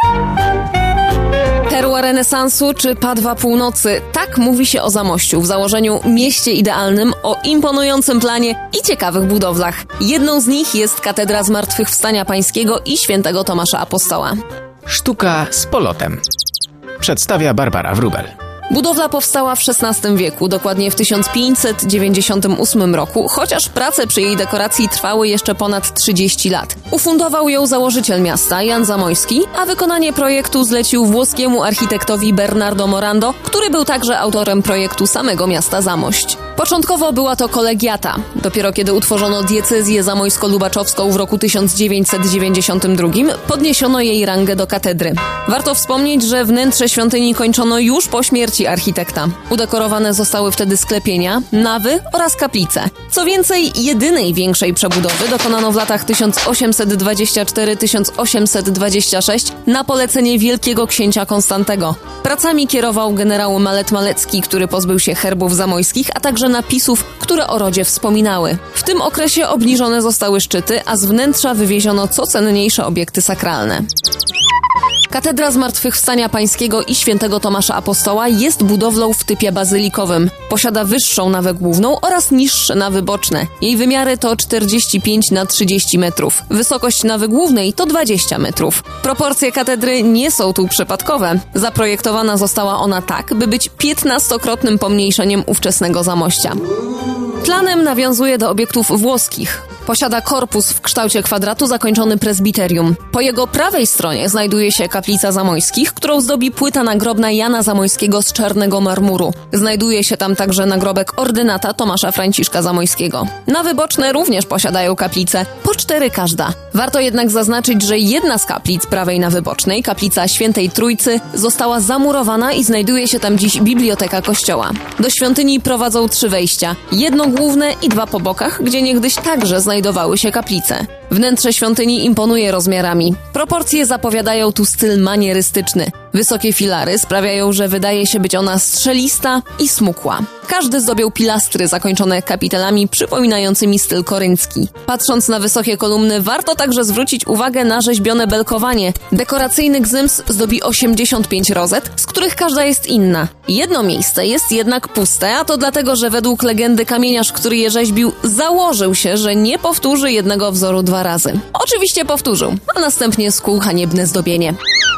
Perła renesansu czy Padwa północy? Tak mówi się o Zamościu, w założeniu mieście idealnym, o imponującym planie i ciekawych budowlach. Jedną z nich jest Katedra Zmartwychwstania Pańskiego i Świętego Tomasza Apostoła. Sztuka z polotem. Przedstawia Barbara Wróbel. Budowla powstała w XVI wieku, dokładnie w 1598 roku, chociaż prace przy jej dekoracji trwały jeszcze ponad 30 lat. Ufundował ją założyciel miasta, Jan Zamoyski, a wykonanie projektu zlecił włoskiemu architektowi Bernardo Morando, który był także autorem projektu samego miasta Zamość. Początkowo była to kolegiata. Dopiero kiedy utworzono diecezję zamojsko-lubaczowską w roku 1992, podniesiono jej rangę do katedry. Warto wspomnieć, że wnętrze świątyni kończono już po śmierci architekta. Udekorowane zostały wtedy sklepienia, nawy oraz kaplice. Co więcej, jedynej większej przebudowy dokonano w latach 1824-1826 na polecenie wielkiego księcia Konstantego. Pracami kierował generał Malet Malecki, który pozbył się herbów zamojskich, a także napisów, które o rodzie wspominały. W tym okresie obniżone zostały szczyty, a z wnętrza wywieziono co cenniejsze obiekty sakralne. Katedra Zmartwychwstania Pańskiego i Świętego Tomasza Apostoła jest budowlą w typie bazylikowym. Posiada wyższą nawę główną oraz niższe nawy boczne. Jej wymiary to 45 na 30 metrów. Wysokość nawy głównej to 20 metrów. Proporcje katedry nie są tu przypadkowe. Zaprojektowana została ona tak, by być 15-krotnym pomniejszeniem ówczesnego Zamościa. Planem nawiązuje do obiektów włoskich. Posiada korpus w kształcie kwadratu zakończony prezbiterium. Po jego prawej stronie znajduje się kaplica Zamoyskich, którą zdobi płyta nagrobna Jana Zamoyskiego z czarnego marmuru. Znajduje się tam także nagrobek ordynata Tomasza Franciszka Zamoyskiego. Nawy boczne również posiadają kaplice, po 4 każda. Warto jednak zaznaczyć, że jedna z kaplic prawej nawy bocznej, kaplica Świętej Trójcy, została zamurowana i znajduje się tam dziś biblioteka kościoła. Do świątyni prowadzą 3 wejścia. Jedno główne i 2 po bokach, gdzie niegdyś także znajdowały się kaplice. Wnętrze świątyni imponuje rozmiarami. Proporcje zapowiadają tu styl manierystyczny. Wysokie filary sprawiają, że wydaje się być ona strzelista i smukła. Każdy zdobią pilastry zakończone kapitelami przypominającymi styl koryncki. Patrząc na wysokie kolumny, warto także zwrócić uwagę na rzeźbione belkowanie. Dekoracyjny gzyms zdobi 85 rozet, z których każda jest inna. Jedno miejsce jest jednak puste, a to dlatego, że według legendy kamieniarz, który je rzeźbił, założył się, że nie powtórzy jednego wzoru 2 razy. Oczywiście powtórzył, a następnie skuł haniebne zdobienie.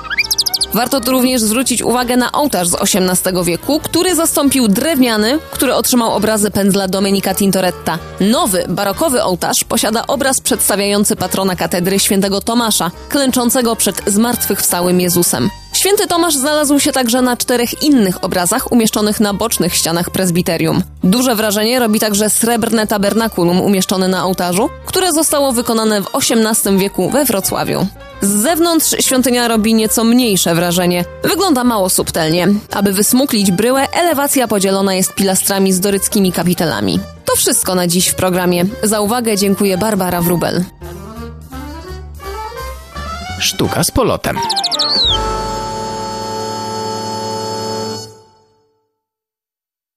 Warto tu również zwrócić uwagę na ołtarz z XVIII wieku, który zastąpił drewniany, który otrzymał obrazy pędzla Domenica Tintoretta. Nowy, barokowy ołtarz posiada obraz przedstawiający patrona katedry Świętego Tomasza, klęczącego przed zmartwychwstałym Jezusem. Święty Tomasz znalazł się także na 4 innych obrazach umieszczonych na bocznych ścianach prezbiterium. Duże wrażenie robi także srebrne tabernakulum umieszczone na ołtarzu, które zostało wykonane w XVIII wieku we Wrocławiu. Z zewnątrz świątynia robi nieco mniejsze wrażenie. Wygląda mało subtelnie. Aby wysmuklić bryłę, elewacja podzielona jest pilastrami z doryckimi kapitelami. To wszystko na dziś w programie. Za uwagę dziękuję Barbara Wróbel. Sztuka z polotem.